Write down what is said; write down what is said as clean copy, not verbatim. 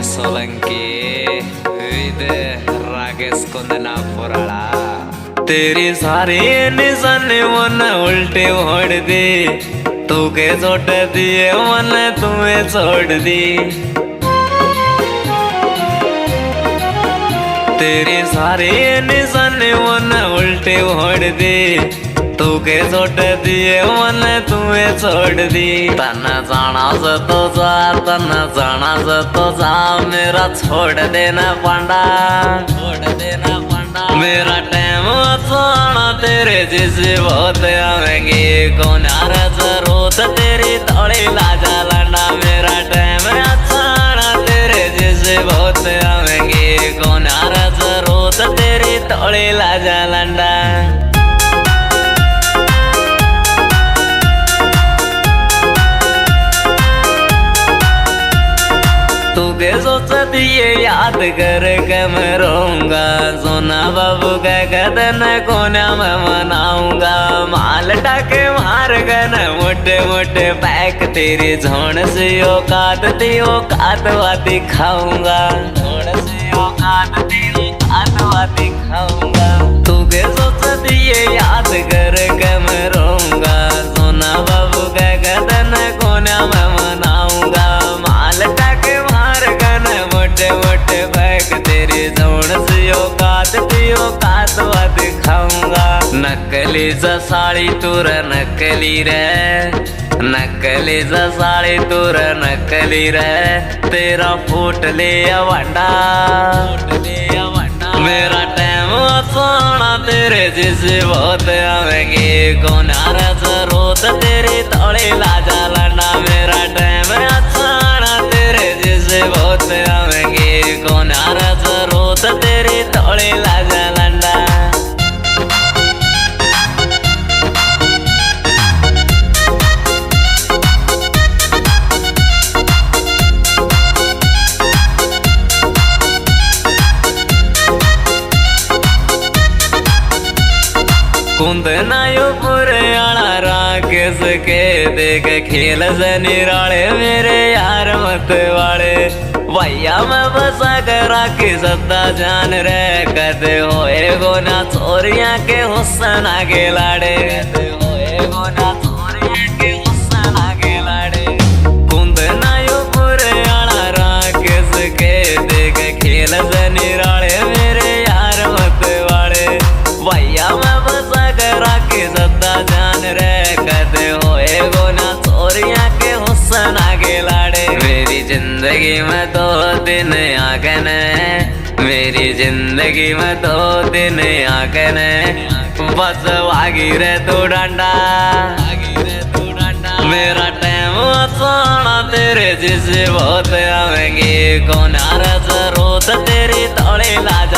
सोलंकी रागेश कुंदना पुराला तेरी सारी निशानी मन उल्टे मोड़ दी तू के छोड़ दिए मन तुम्हें छोड़ दी तेरी सारी निशानी मन उल्टे मोड़ दी तू के छोड़ दिए मन तुम्हें छोड़ दी तना जाना से तो जा तना जाना से तो जा मेरा छोड़ देना पांडा मेरा टाइम जाना तेरे जिसे बहुत आवेंगे कौन जरूरत तेरी थोड़ी लाजा लंडा मेरा टाइम जाना तेरे जिसे बहुत आवेंगे कौन जरूरत तेरी थोड़ी लाजा लंडा तू के सोचती ये याद कर के मैं रहूंगा सोना बाबू के कदन कोना मैं मनाऊंगा माल टाके मार गन मोटे मोटे पैक तेरी झोंड से औकात वाती खाऊंगा झोंड से औकात वाती खाऊंगा तू के सोचती ये याद कर के मैं रहूंगा सोना बाबू के कदन कोना मैं मनाऊंगा माल टाके मोटे मोटे बैग तेरी जोड़ से औकात दिखाऊंगा नकली सा साड़ी तुर नकली रे नकली सा साड़ी तुर नकली रे तेरा फूट ले वंडा मेरा टाइम सोना तेरे जिसे बहुत आवेंगे कौन जरूरत तेरी थोड़ी लाजा लंडा मेरा टाइम सोना तेरे जिसे बहुत आवेंगे कौन जरूरत तेरी थोड़ी लाजा लंडा कुंदना यो पूरे आला राकेश के देख खेल से निराले मेरे यार मत वाले भैया मैं बसा करा के सत्ता जान रे कहते होए गोना चोरिया के हुस्सन आगे लाड़े कहते होए गोना चोरिया के हुस्सन आगे लाड़े कुंदना यो पूरे आला राकेश के देख खेल से निराले मेरे यार मत वाले भैया मैं बसा करा के सत्ता जान रे कहते होए गोना चोरिया के हुस्सन आगे लाड़े मेरी जिंदगी में दो दिन आगन मेरी जिंदगी में दो दिन आगन बस वागी रे तू डंडा मेरा टाइम सोना तेरे जिसे बहुत आवेंगे कौन जरूरत तेरी थोड़ी लाज